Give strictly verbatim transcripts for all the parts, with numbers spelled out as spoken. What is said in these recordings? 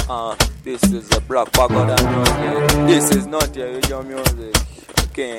Uh, this is a Black Pagoda music. This is not your usual music. Okay.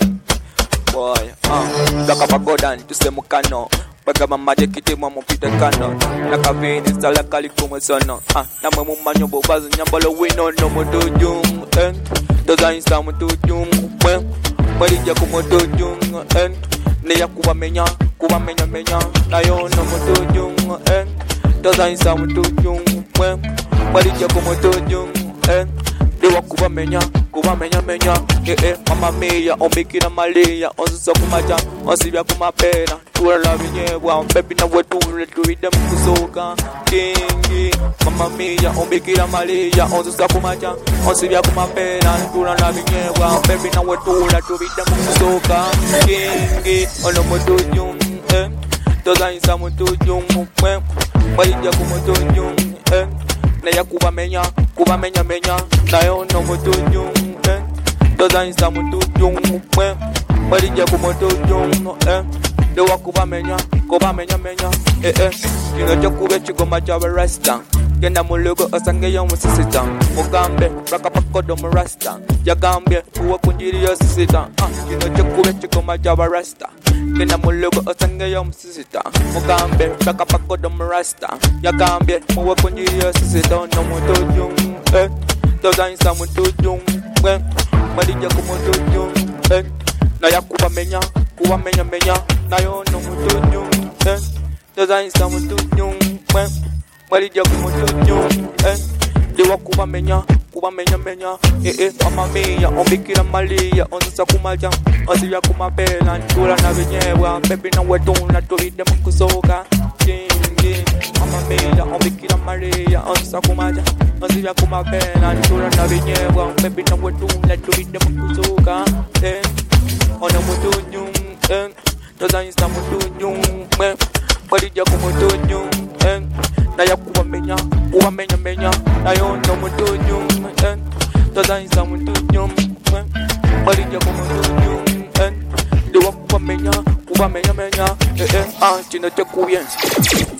Boy, uh, Black Pagoda to say mukano. Baga mama de kiti mama pita kano. Naka vini sala kali kuma sono. Ah, na mama manyo bo bazu nyambalo wino no moto jung. En, doza insta moto jung. Wen, marija kumoto jung. En, ne ya kuba menya, kuba menya menya. Na yo no moto jung. En, doza insta moto jung. Wen, marija kumoto jung. En, dewa kuba menya, kuba menya menya. Eh eh, mama mia, ombikina malia, onzo kumaja, onsibia kumapena. Tura la vinyebwa, baby na wetu letuide mkusoka. Kingi, mama mia, ombikina malia, onzo kumaja, onsibia kumapena. Tura la vinyebwa, baby na wetu letuide mkusoka. Kingi, ono moto jung, eh. Toza insa moto jung, eh. Marija kumoto jung, eh. Na ya kuba menya, kuba menya menya. Na yo no moto jung, eh. Toza insa moto jung, eh. Marija kumoto jung, eh. Dewa kuba menya, kuba menya menya. Eh eh. Kino chokube chigoma chawe rasta. Kena mulugo osange yo musisita. Mugambe, raka pakodo murasta. Jagambye, uwa kunjiri yo sisita. Ah, kino chokube chigoma chawe rasta. Kena mulugo osange yo musisita. Mugambe, raka pakodo murasta. Jagambye, uwa kunjiri yo sisita. No moto jung, eh. Toza insa moto jung, eh. Marija kumoto jung, eh. Na ya kuba menya, kuba menya menya. Na yo no moto jung, eh. Toza insa moto jung, eh. Marija kumoto jung, eh. Dewa kuba menya, kuba menya menya. Eh eh, mama mia, ombikira malia, onza kumaja, onsibia kumapela. Tura na vinyebwa, baby na wetu na tuide mkusoka. Kingi, mama mia, ombikira malia, onza kumaja, onsibia kumapela. Tura na vinyebwa, baby na wetu na tuide mkusoka. Eh, ono moto jung, eh. Toza insta moto jung, eh. Marija kumoto jung, eh. Na ya kuba menya, kuba menya menya. Na yo no moto jung, eh. Toza insa moto jung, eh. Marija kumoto jung, eh. Dewa kuba menya, kuba menya menya. Eh eh, ah, chino choku bien.